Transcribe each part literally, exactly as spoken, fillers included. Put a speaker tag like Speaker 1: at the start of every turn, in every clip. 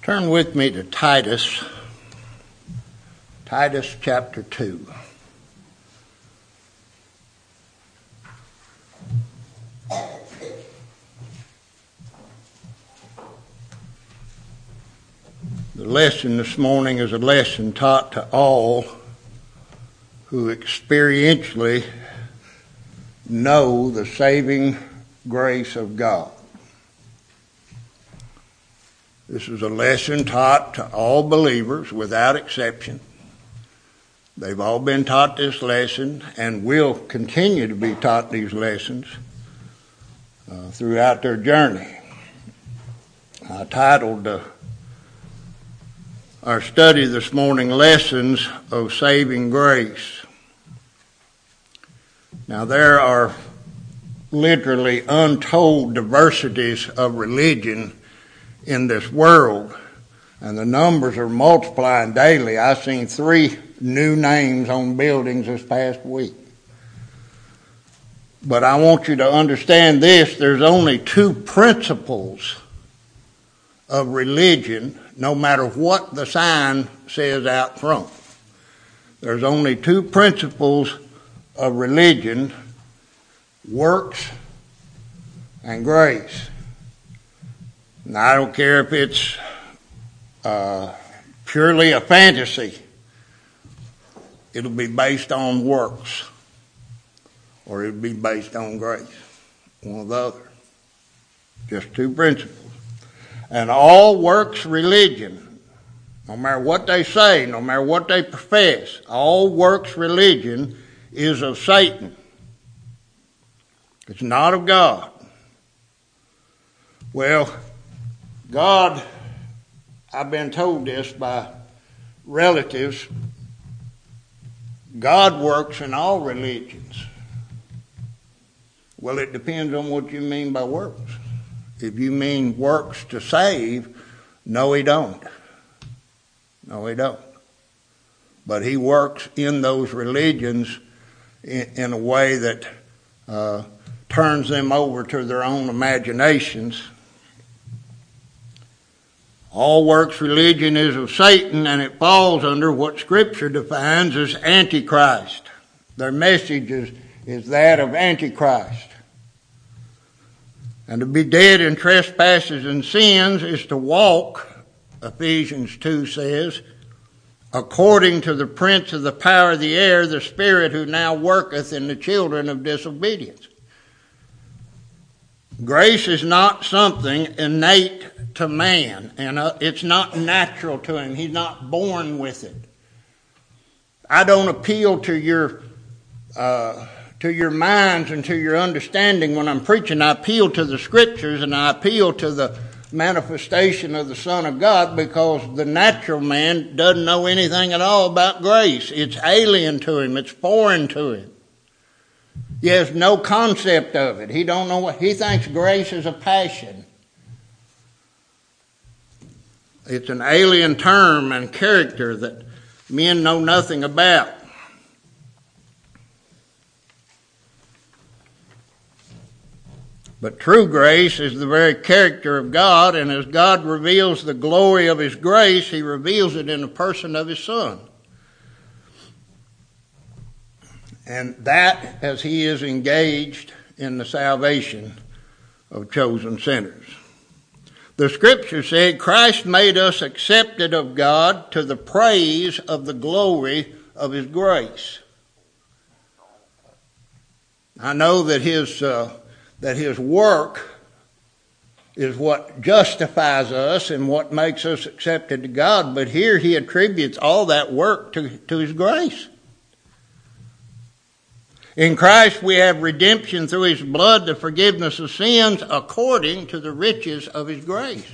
Speaker 1: Turn with me to Titus, Titus chapter two. The lesson this morning is a lesson taught to all who experientially know the saving grace of God. This is a lesson taught to all believers without exception. They've all been taught this lesson and will continue to be taught these lessons uh, throughout their journey. I titled uh, our study this morning, Lessons of Saving Grace. Now, there are literally untold diversities of religion in this world, and the numbers are multiplying daily. I've seen three new names on buildings this past week. But I want you to understand this: there's only two principles of religion, no matter what the sign says out front. There's only two principles of religion: works and grace. Now, I don't care if it's uh, purely a fantasy. It'll be based on works, or it'll be based on grace. One or the other. Just two principles. And all works religion, no matter what they say, no matter what they profess, all works religion is of Satan. It's not of God. Well, God, I've been told this by relatives, God works in all religions. Well, it depends on what you mean by works. If you mean works to save, no, he don't. No, he don't. But he works in those religions in, in a way that uh, turns them over to their own imaginations. All works religion is of Satan, and it falls under what Scripture defines as Antichrist. Their message is, is that of Antichrist. And to be dead in trespasses and sins is to walk, Ephesians two says, according to the prince of the power of the air, the spirit who now worketh in the children of disobedience. Grace is not something innate to man, and uh, it's not natural to him. He's not born with it. I don't appeal to your uh, to your minds and to your understanding when I'm preaching. I appeal to the Scriptures, and I appeal to the manifestation of the Son of God, because the natural man doesn't know anything at all about grace. It's alien to him. It's foreign to him. He has no concept of it. He don't know what he thinks grace is a passion. It's an alien term and character that men know nothing about. But true grace is the very character of God, and as God reveals the glory of His grace, He reveals it in the person of His Son. And that as He is engaged in the salvation of chosen sinners. The Scripture said, Christ made us accepted of God to the praise of the glory of His grace. I know that His uh, that His work is what justifies us and what makes us accepted to God, but here He attributes all that work to, to His grace. In Christ we have redemption through His blood, the forgiveness of sins, according to the riches of His grace.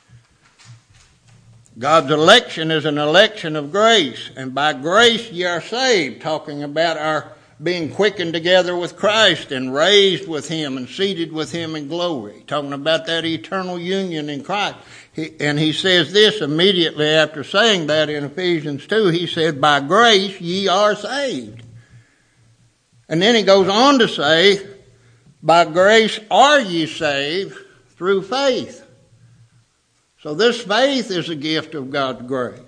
Speaker 1: God's election is an election of grace, and by grace ye are saved, talking about our being quickened together with Christ and raised with Him and seated with Him in glory, talking about that eternal union in Christ. He, and he says this immediately after saying that in Ephesians two, he said, by grace ye are saved. And then he goes on to say, by grace are ye saved through faith. So this faith is a gift of God's grace.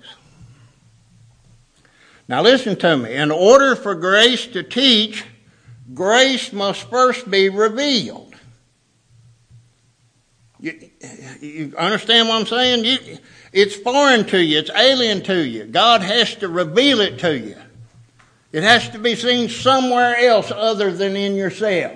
Speaker 1: Now listen to me. In order for grace to teach, grace must first be revealed. You, you understand what I'm saying? You, it's foreign to you. It's alien to you. God has to reveal it to you. It has to be seen somewhere else other than in yourself.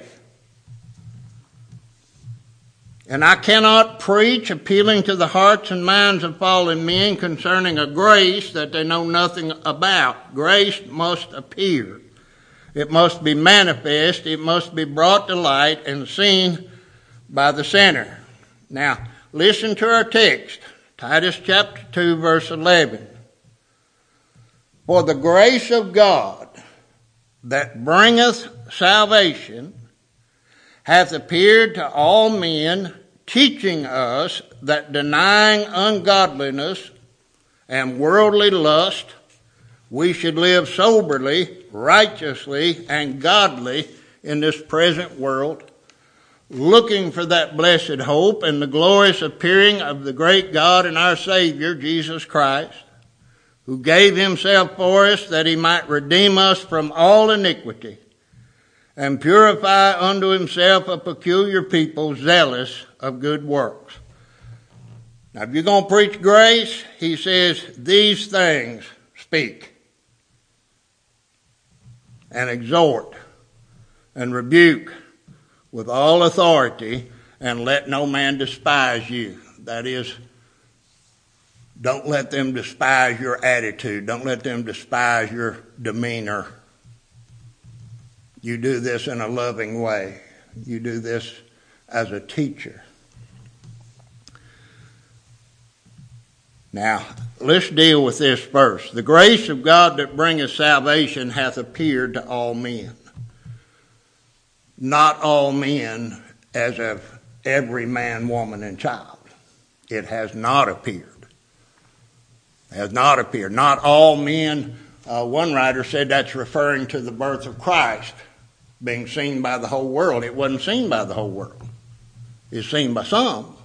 Speaker 1: And I cannot preach appealing to the hearts and minds of fallen men concerning a grace that they know nothing about. Grace must appear. It must be manifest. It must be brought to light and seen by the sinner. Now, listen to our text. Titus chapter two, verse eleven. For the grace of God that bringeth salvation hath appeared to all men, teaching us that denying ungodliness and worldly lust, we should live soberly, righteously, and godly in this present world, looking for that blessed hope and the glorious appearing of the great God and our Savior, Jesus Christ, who gave himself for us that he might redeem us from all iniquity and purify unto himself a peculiar people zealous of good works. Now, if you're going to preach grace, he says, these things speak and exhort and rebuke with all authority, and let no man despise you. That is, don't let them despise your attitude. Don't let them despise your demeanor. You do this in a loving way. You do this as a teacher. Now, let's deal with this first. The grace of God that bringeth salvation hath appeared to all men. Not all men as of every man, woman, and child. It has not appeared. It has not appeared. Not all men. Uh, one writer said that's referring to the birth of Christ being seen by the whole world. It wasn't seen by the whole world. It's seen by some.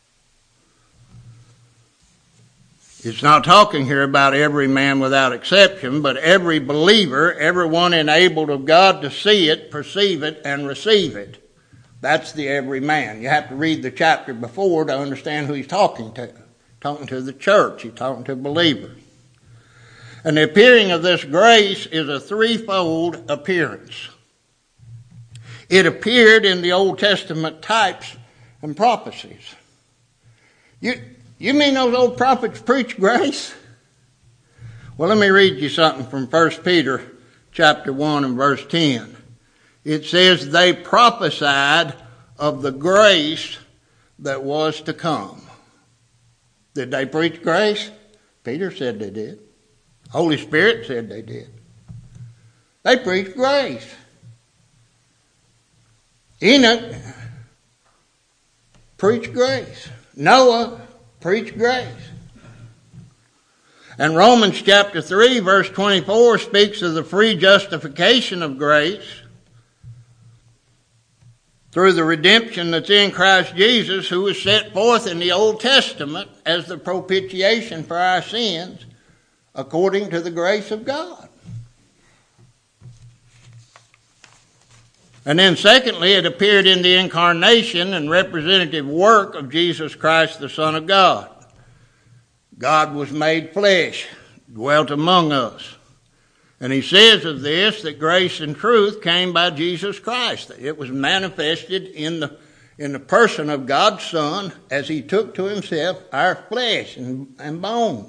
Speaker 1: It's not talking here about every man without exception, but every believer, everyone enabled of God to see it, perceive it, and receive it. That's the every man. You have to read the chapter before to understand who he's talking to. Talking to the church. He's talking to believers. And the appearing of this grace is a threefold appearance. It appeared in the Old Testament types and prophecies. You... You mean those old prophets preach grace? Well, let me read you something from First Peter chapter one and verse ten. It says, they prophesied of the grace that was to come. Did they preach grace? Peter said they did. Holy Spirit said they did. They preached grace. Enoch preached grace. Noah preach grace. And Romans chapter three verse twenty-four speaks of the free justification of grace through the redemption that's in Christ Jesus, who was set forth in the Old Testament as the propitiation for our sins according to the grace of God. And then secondly, it appeared in the incarnation and representative work of Jesus Christ, the Son of God. God was made flesh, dwelt among us. And he says of this that grace and truth came by Jesus Christ. It was manifested in the, in the person of God's Son as he took to himself our flesh and, and bone.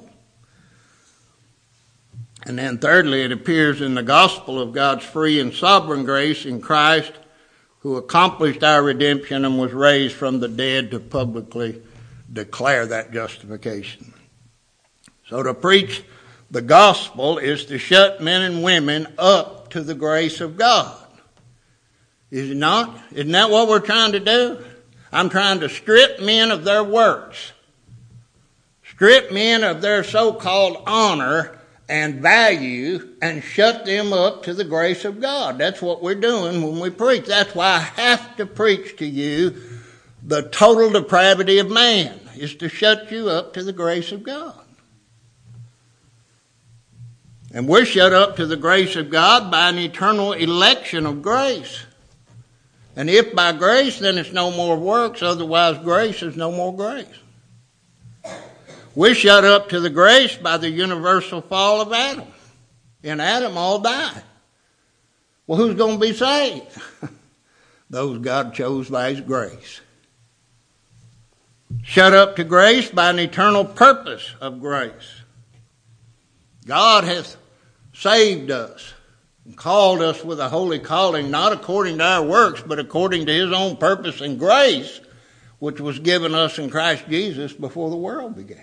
Speaker 1: And then thirdly, it appears in the gospel of God's free and sovereign grace in Christ, who accomplished our redemption and was raised from the dead to publicly declare that justification. So to preach the gospel is to shut men and women up to the grace of God. Is it not? Isn't that what we're trying to do? I'm trying to strip men of their works. Strip men of their so-called honor and value and shut them up to the grace of God. That's what we're doing when we preach. That's why I have to preach to you the total depravity of man is to shut you up to the grace of God. And we're shut up to the grace of God by an eternal election of grace. And if by grace, then it's no more works. Otherwise, grace is no more grace. We're shut up to the grace by the universal fall of Adam. In Adam, all die. Well, who's going to be saved? Those God chose by His grace. Shut up to grace by an eternal purpose of grace. God hath saved us and called us with a holy calling, not according to our works, but according to His own purpose and grace, which was given us in Christ Jesus before the world began.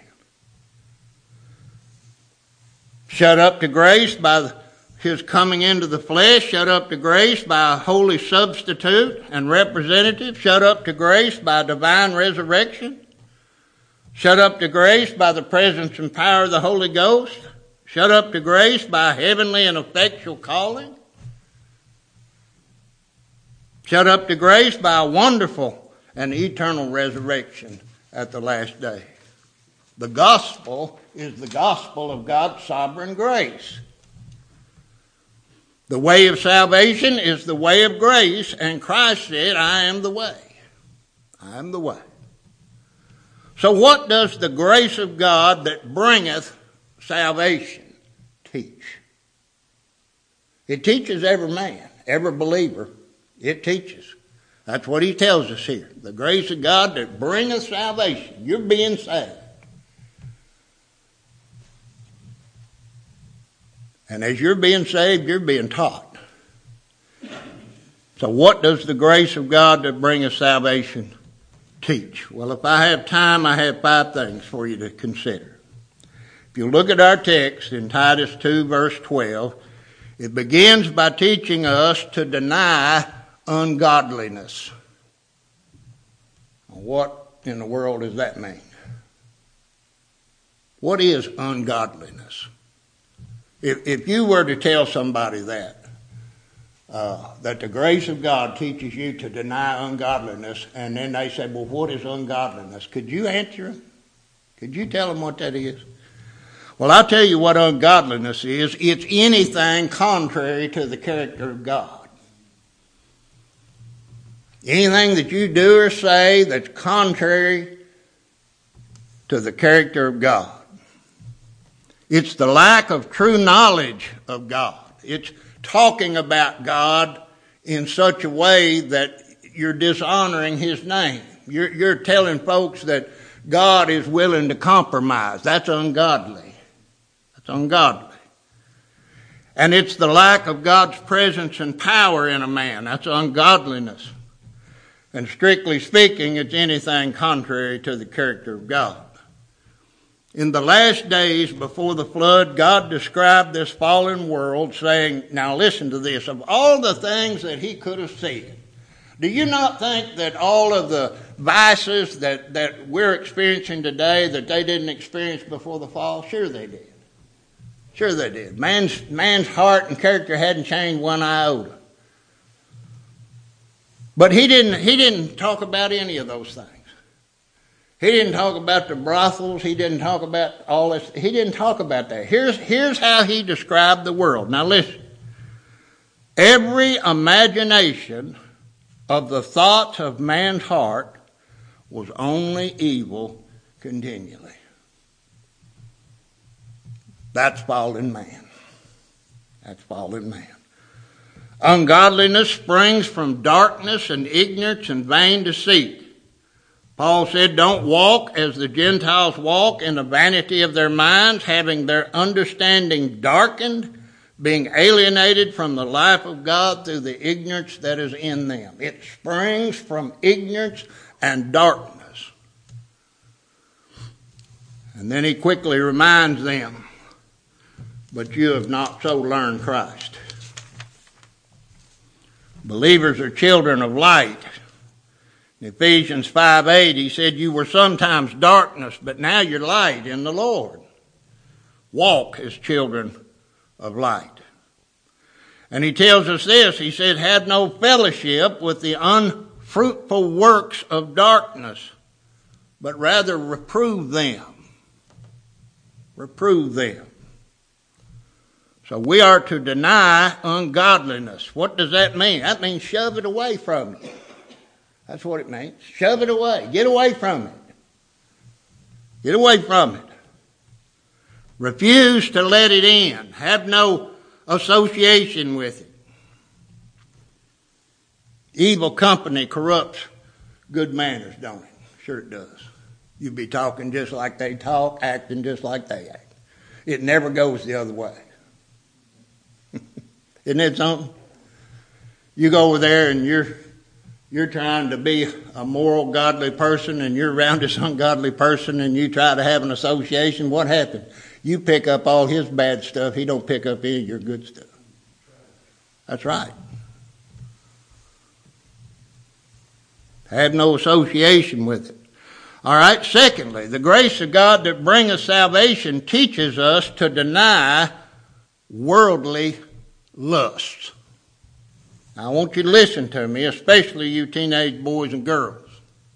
Speaker 1: Shut up to grace by His coming into the flesh, shut up to grace by a holy substitute and representative, shut up to grace by divine resurrection, shut up to grace by the presence and power of the Holy Ghost, shut up to grace by heavenly and effectual calling, shut up to grace by a wonderful and eternal resurrection at the last day. The gospel is the gospel of God's sovereign grace. The way of salvation is the way of grace, and Christ said, I am the way. I am the way. So what does the grace of God that bringeth salvation teach? It teaches every man, every believer. It teaches. That's what He tells us here. The grace of God that bringeth salvation. You're being saved. And as you're being saved, you're being taught. So what does the grace of God that bringeth salvation teach? Well, if I have time, I have five things for you to consider. If you look at our text in Titus two, verse twelve, it begins by teaching us to deny ungodliness. What in the world does that mean? What is ungodliness? If, if you were to tell somebody that, uh, that the grace of God teaches you to deny ungodliness, and then they say, well, what is ungodliness? Could you answer them? Could you tell them what that is? Well, I'll tell you what ungodliness is. It's anything contrary to the character of God. Anything that you do or say that's contrary to the character of God. It's the lack of true knowledge of God. It's talking about God in such a way that you're dishonoring His name. You're, you're telling folks that God is willing to compromise. That's ungodly. That's ungodly. And it's the lack of God's presence and power in a man. That's ungodliness. And strictly speaking, it's anything contrary to the character of God. In the last days before the flood, God described this fallen world saying, now listen to this, of all the things that He could have said, do you not think that all of the vices that, that we're experiencing today that they didn't experience before the fall? Sure they did. Sure they did. Man's, man's heart and character hadn't changed one iota. But he didn't, he didn't talk about any of those things. He didn't talk about the brothels. He didn't talk about all this. He didn't talk about that. Here's, here's how He described the world. Now listen. Every imagination of the thoughts of man's heart was only evil continually. That's fallen man. That's fallen man. Ungodliness springs from darkness and ignorance and vain deceit. Paul said, don't walk as the Gentiles walk in the vanity of their minds, having their understanding darkened, being alienated from the life of God through the ignorance that is in them. It springs from ignorance and darkness. And then he quickly reminds them, but you have not so learned Christ. Believers are children of light. In Ephesians five eight, he said, you were sometimes darkness, but now you're light in the Lord. Walk as children of light. And he tells us this, he said, have no fellowship with the fruitful works of darkness, but rather reprove them. Reprove them. So we are to deny ungodliness. What does that mean? That means shove it away from you. That's what it means. Shove it away. Get away from it. Get away from it. Refuse to let it in. Have no association with it. Evil company corrupts good manners, don't it? Sure it does. You be talking just like they talk, acting just like they act. It never goes the other way. Isn't it something? You go over there and you're you're trying to be a moral, godly person, and you're around this ungodly person, and you try to have an association. What happens? You pick up all his bad stuff. He don't pick up any of your good stuff. That's right. Have no association with it. All right. Secondly, the grace of God that bringeth salvation teaches us to deny worldly lusts. Now, I want you to listen to me, especially you teenage boys and girls.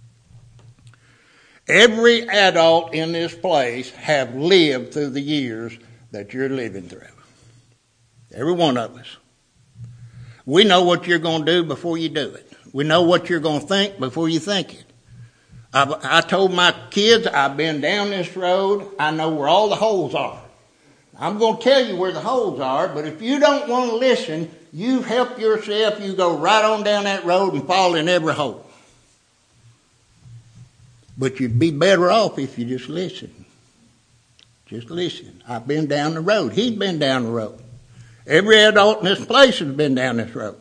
Speaker 1: Every adult in this place have lived through the years that you're living through. Every one of us. We know what you're going to do before you do it. We know what you're going to think before you think it. I, I told my kids, I've been down this road. I know where all the holes are. I'm going to tell you where the holes are, but if you don't want to listen, you help yourself. You go right on down that road and fall in every hole. But you'd be better off if you just listen. Just listen. I've been down the road. He's been down the road. Every adult in this place has been down this road.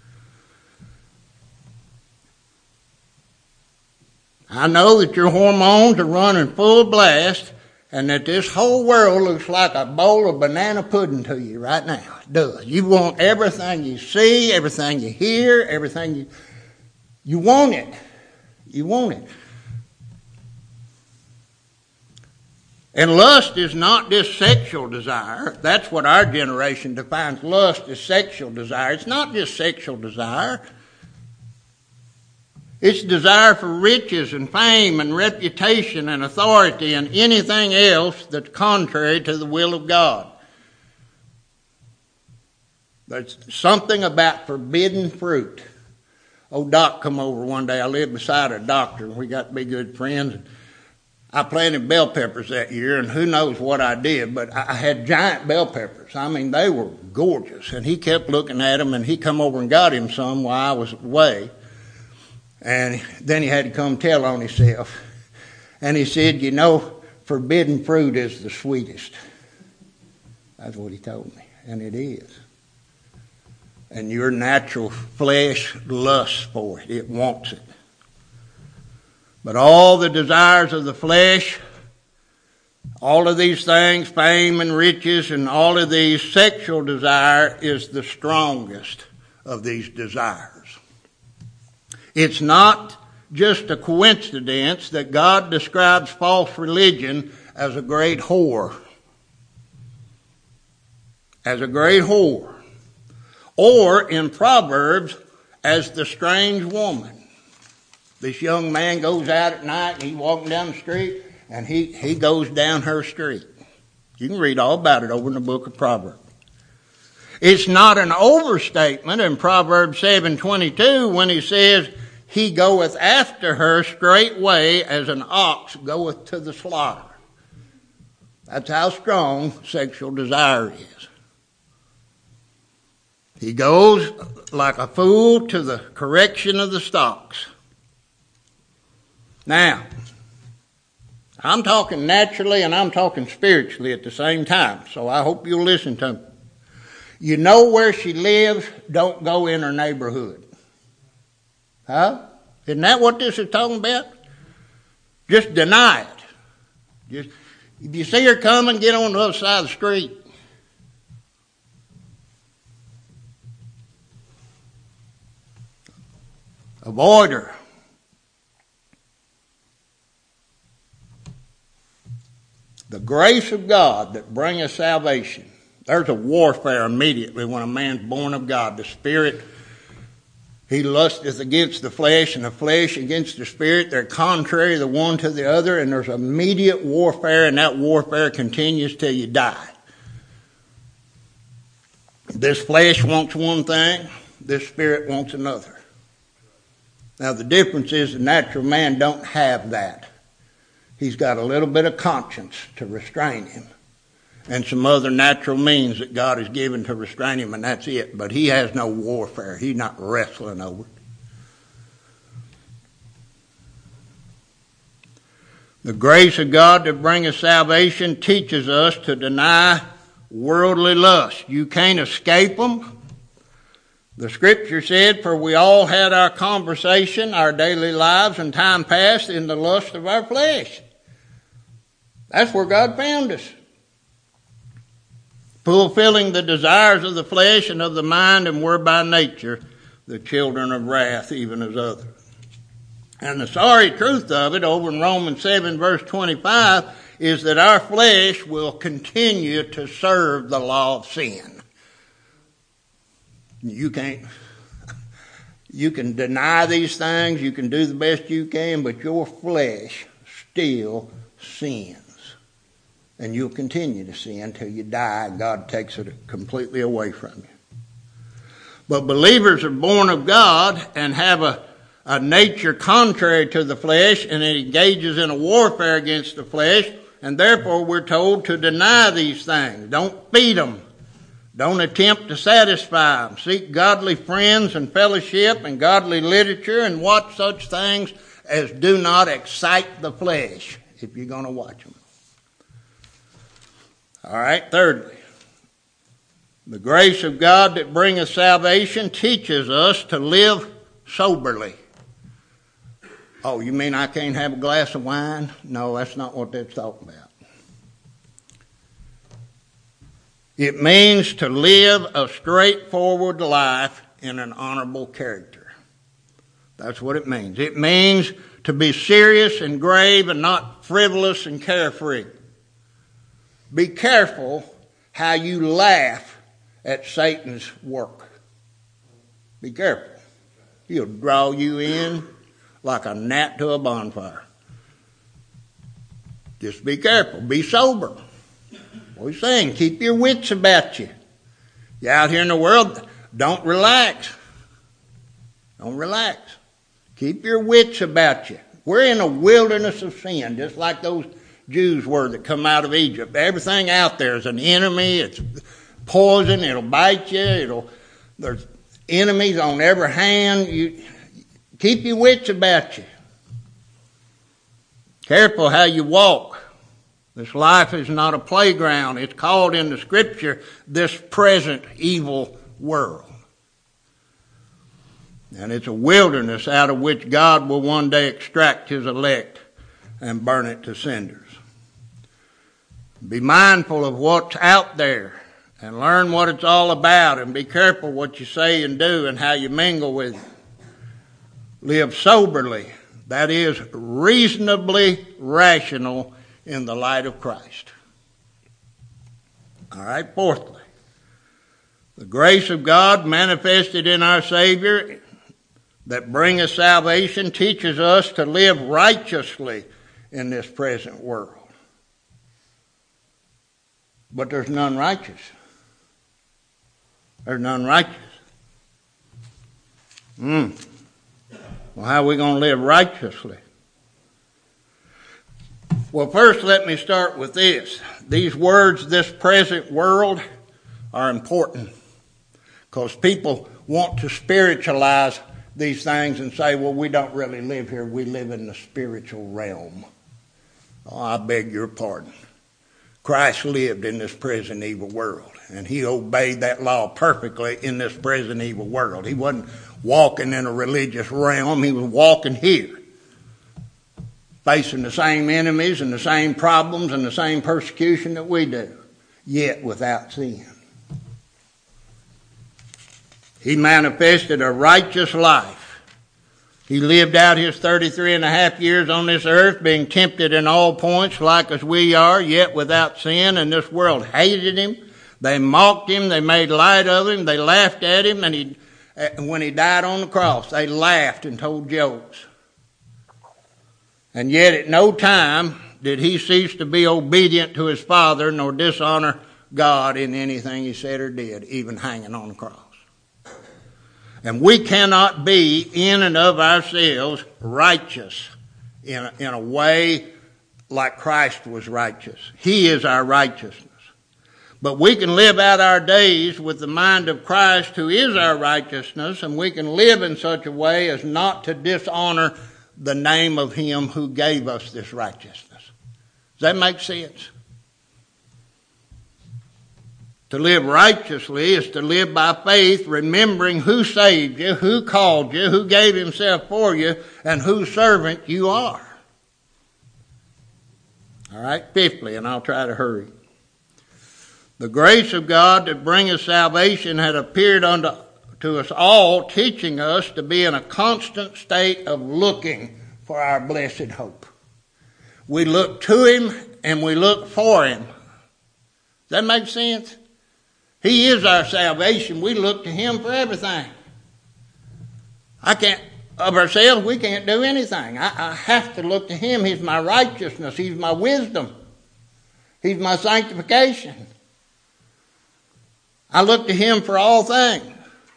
Speaker 1: I know that your hormones are running full blast, and that this whole world looks like a bowl of banana pudding to you right now. It does. You want everything you see, everything you hear, everything you... You want it. You want it. And lust is not just sexual desire. That's what our generation defines lust as sexual desire. It's not just sexual desire. It's desire for riches and fame and reputation and authority and anything else that's contrary to the will of God. There's something about forbidden fruit. Old Doc come over one day. I lived beside a doctor, and we got to be good friends. I planted bell peppers that year, and who knows what I did, but I had giant bell peppers. I mean, they were gorgeous, and he kept looking at them, and he come over and got him some while I was away. And then he had to come tell on himself. And he said, you know, forbidden fruit is the sweetest. That's what he told me. And it is. And your natural flesh lusts for it. It wants it. But all the desires of the flesh, all of these things, fame and riches, and all of these, sexual desire is the strongest of these desires. It's not just a coincidence that God describes false religion as a great whore. As a great whore. Or in Proverbs, as the strange woman. This young man goes out at night and he's walking down the street and he, he goes down her street. You can read all about it over in the book of Proverbs. It's not an overstatement in Proverbs seven twenty-two when he says, he goeth after her straightway as an ox goeth to the slaughter. That's how strong sexual desire is. He goes like a fool to the correction of the stocks. Now, I'm talking naturally and I'm talking spiritually at the same time, so I hope you'll listen to me. You know where she lives, don't go in her neighborhood. Huh? Isn't that what this is talking about? Just deny it. Just, if you see her coming, get on the other side of the street. Avoid her. The grace of God that bringeth salvation. There's a warfare immediately when a man's born of God. The Spirit He lusteth against the flesh, and the flesh against the spirit. They're contrary the one to the other, and there's immediate warfare, and that warfare continues till you die. This flesh wants one thing, this spirit wants another. Now the difference is the natural man don't have that. He's got a little bit of conscience to restrain him, and some other natural means that God has given to restrain him, and that's it. But he has no warfare. He's not wrestling over it. The grace of God that bringeth salvation teaches us to deny worldly lust. You can't escape them. The scripture said, for we all had our conversation, our daily lives, and time past in the lust of our flesh. That's where God found us. Fulfilling the desires of the flesh and of the mind, and were by nature the children of wrath, even as others. And the sorry truth of it, over in Romans seven, verse twenty-five, is that our flesh will continue to serve the law of sin. You can't, you can deny these things, you can do the best you can, but your flesh still sins. And you'll continue to sin until you die. God takes it completely away from you. But believers are born of God and have a, a nature contrary to the flesh, and it engages in a warfare against the flesh, and therefore we're told to deny these things. Don't feed them. Don't attempt to satisfy them. Seek godly friends and fellowship and godly literature, and watch such things as do not excite the flesh, if you're going to watch them. All right, thirdly, the grace of God that bringeth salvation teaches us to live soberly. Oh, you mean I can't have a glass of wine? No, that's not what that's talking about. It means to live a straightforward life in an honorable character. That's what it means. It means to be serious and grave and not frivolous and carefree. Be careful how you laugh at Satan's work. Be careful. He'll draw you in like a gnat to a bonfire. Just be careful. Be sober. What he's saying, keep your wits about you. You're out here in the world, don't relax. Don't relax. Keep your wits about you. We're in a wilderness of sin, just like those Jews were that come out of Egypt. Everything out there is an enemy. It's poison. It'll bite you. It'll. There's enemies on every hand. You keep your wits about you. Careful how you walk. This life is not a playground. It's called in the Scripture this present evil world. And it's a wilderness out of which God will one day extract his elect and burn it to cinders. Be mindful of what's out there and learn what it's all about, and be careful what you say and do and how you mingle with it. Live soberly, that is, reasonably rational in the light of Christ. All right, fourthly, the grace of God manifested in our Savior that bringeth salvation teaches us to live righteously in this present world. But there's none righteous. There's none righteous. Hmm. Well, how are we going to live righteously? Well, first let me start with this. These words, this present world, are important because people want to spiritualize these things and say, well, we don't really live here. We live in the spiritual realm. Oh, I beg your pardon. Christ lived in this present evil world, and he obeyed that law perfectly in this present evil world. He wasn't walking in a religious realm. He was walking here, facing the same enemies and the same problems and the same persecution that we do, yet without sin. He manifested a righteous life. He lived out his thirty-three and a half years on this earth, being tempted in all points like as we are, yet without sin, and this world hated him. They mocked him, they made light of him, they laughed at him, and he And when he died on the cross, they laughed and told jokes. And yet at no time did he cease to be obedient to his Father, nor dishonor God in anything he said or did, even hanging on the cross. And we cannot be in and of ourselves righteous in a, in a way like Christ was righteous. He is our righteousness. But we can live out our days with the mind of Christ, who is our righteousness, and we can live in such a way as not to dishonor the name of him who gave us this righteousness. Does that make sense? To live righteously is to live by faith, remembering who saved you, who called you, who gave himself for you, and whose servant you are. All right, fifthly, and I'll try to hurry. The grace of God that bringeth salvation had appeared unto to us all, teaching us to be in a constant state of looking for our blessed hope. We look to him and we look for him. Does that make sense? He is our salvation. We look to him for everything. I can't, of ourselves, we can't do anything. I, I have to look to him. He's my righteousness. He's my wisdom. He's my sanctification. I look to him for all things.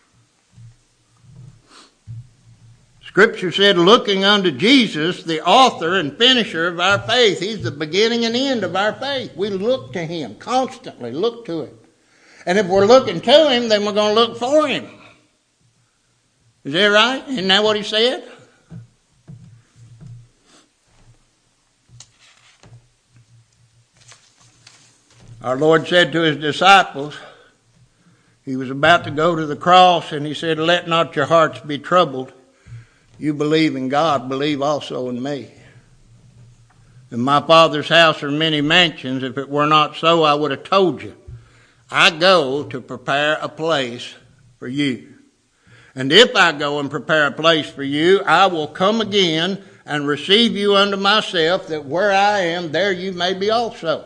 Speaker 1: Scripture said, looking unto Jesus, the author and finisher of our faith. He's the beginning and end of our faith. We look to him, constantly look to him. And if we're looking to him, then we're going to look for him. Is that right? Isn't that what he said? Our Lord said to his disciples, he was about to go to the cross, and he said, let not your hearts be troubled. You believe in God, believe also in me. In my Father's house are many mansions. If it were not so, I would have told you. I go to prepare a place for you. And if I go and prepare a place for you, I will come again and receive you unto myself, that where I am, there you may be also.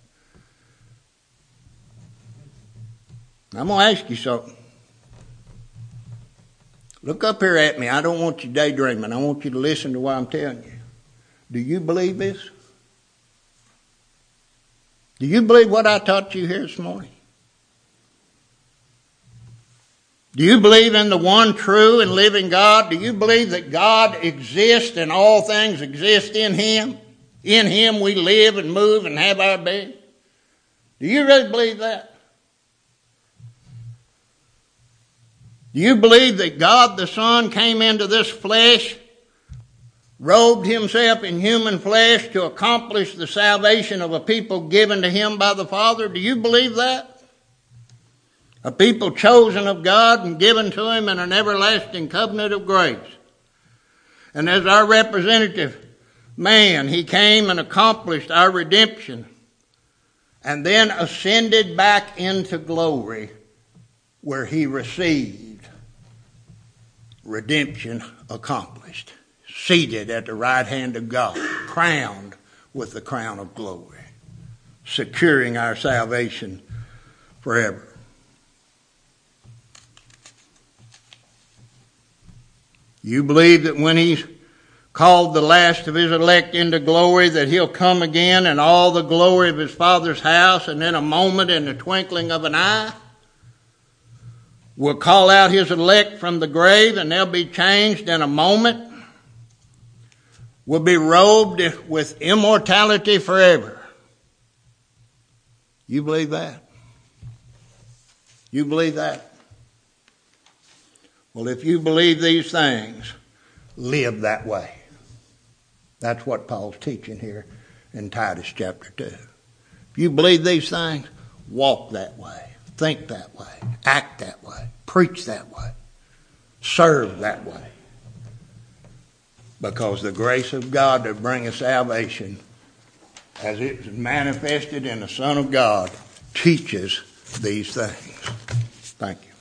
Speaker 1: I'm going to ask you something. Look up here at me. I don't want you daydreaming. I want you to listen to what I'm telling you. Do you believe this? Do you believe what I taught you here this morning? Do you believe in the one true and living God? Do you believe that God exists and all things exist in him? In him we live and move and have our being. Do you really believe that? Do you believe that God the Son came into this flesh, robed himself in human flesh to accomplish the salvation of a people given to him by the Father? Do you believe that? A people chosen of God and given to him in an everlasting covenant of grace. And as our representative man, he came and accomplished our redemption and then ascended back into glory where he received redemption accomplished, seated at the right hand of God, crowned with the crown of glory, securing our salvation forever. You believe that when he's called the last of his elect into glory, that he'll come again in all the glory of his Father's house, and in a moment, in the twinkling of an eye, will call out his elect from the grave, and they'll be changed in a moment, will be robed with immortality forever. You believe that? You believe that? Well, if you believe these things, live that way. That's what Paul's teaching here in Titus chapter two. If you believe these things, walk that way. Think that way. Act that way. Preach that way. Serve that way. Because the grace of God that bringeth salvation, as it is manifested in the Son of God, teaches these things. Thank you.